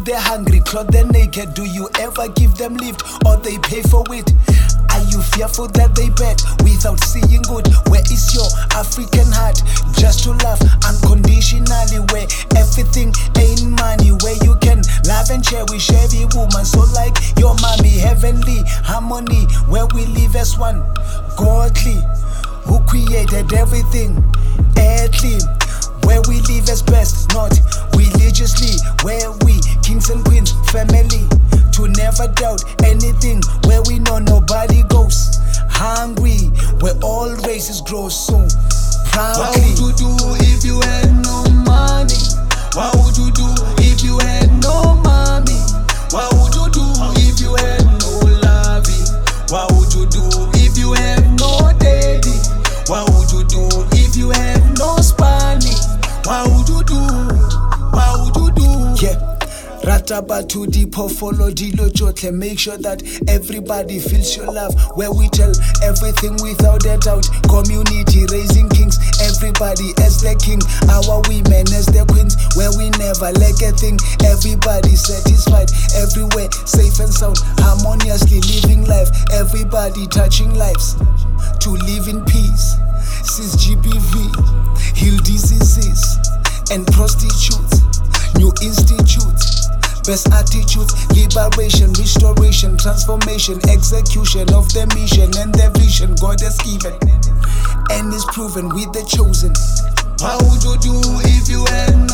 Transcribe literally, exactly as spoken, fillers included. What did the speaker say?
the hungry, clothe the naked. Do you ever give them lift or they pay for it? Are you fearful that they bet without seeing good? Where is your African heart? Just to love unconditionally, where everything ain't money, where you can love and cherish every woman. So like your mommy, heavenly harmony, where we live as one, godly, who created everything earthly, where we live as best, not religiously, where we kings and queens, family, to never doubt anything, where we know nobody goes hungry, where all races grow so proudly. What would you do if you had no money? What would you do if you had no mommy? What would you do if you had no lovey? What would you do if you had no daddy? What would you do if you had no spani? What would you do? What would you do? Yeah. Rataba to the follow Dilo Jotle. Make sure that everybody feels your love, where we tell everything without a doubt. Community raising kings, everybody as their king, our women as their queens, where we never lack a thing. Everybody satisfied, everywhere safe and sound, harmoniously living life. Everybody touching lives to live in peace. Cis G B V, heal diseases and prostitutes, new institutes, best attitudes, liberation, restoration, transformation, execution of the mission and the vision God has given and is proven with the chosen. What would you do if you had